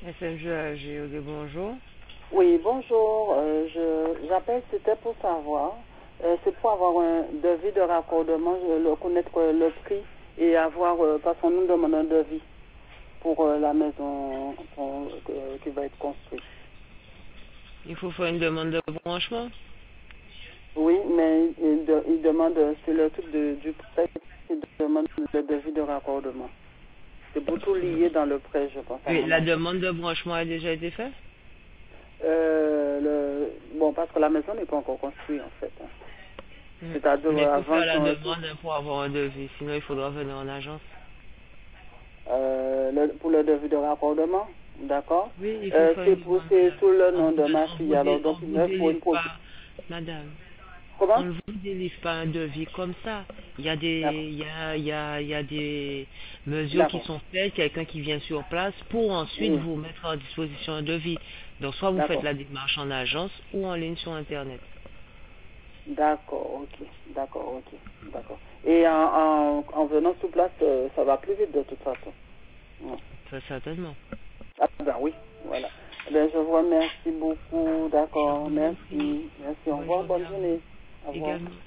SMG AGOD, bonjour. Oui, bonjour. J'appelle, c'était pour savoir, c'est pour avoir un devis de raccordement, connaître le prix et avoir, parce qu'on nous demande un devis pour la maison qui va être construite. Il faut faire une demande de branchement. Oui, mais il demande, c'est le truc du prêt, il demande le devis de raccordement. C'est pour tout lier dans le prêt, je pense. Oui, la demande de branchement a déjà été faite. Bon, parce que la maison n'est pas encore construite, en fait. C'est-à-dire Mais il faut avant faire la demande pour avoir un devis, sinon il faudra venir en agence. Pour le devis de raccordement, d'accord. Oui, il faut faire une demande. C'est sous le nom de ma fille, alors donc il me faut une pas, madame. Comment? On ne vous délivre pas un devis comme ça. Il y a des mesures qui sont faites, quelqu'un qui vient sur place pour ensuite vous mettre à disposition un devis. Donc soit vous faites la démarche en agence ou en ligne sur Internet. D'accord, ok. D'accord. Et en venant sur place, ça va plus vite de toute façon. Très certainement. Ah ben oui, voilà. Ben, je vous remercie beaucoup, d'accord. Merci. Au revoir, bonne journée. Au revoir. Également.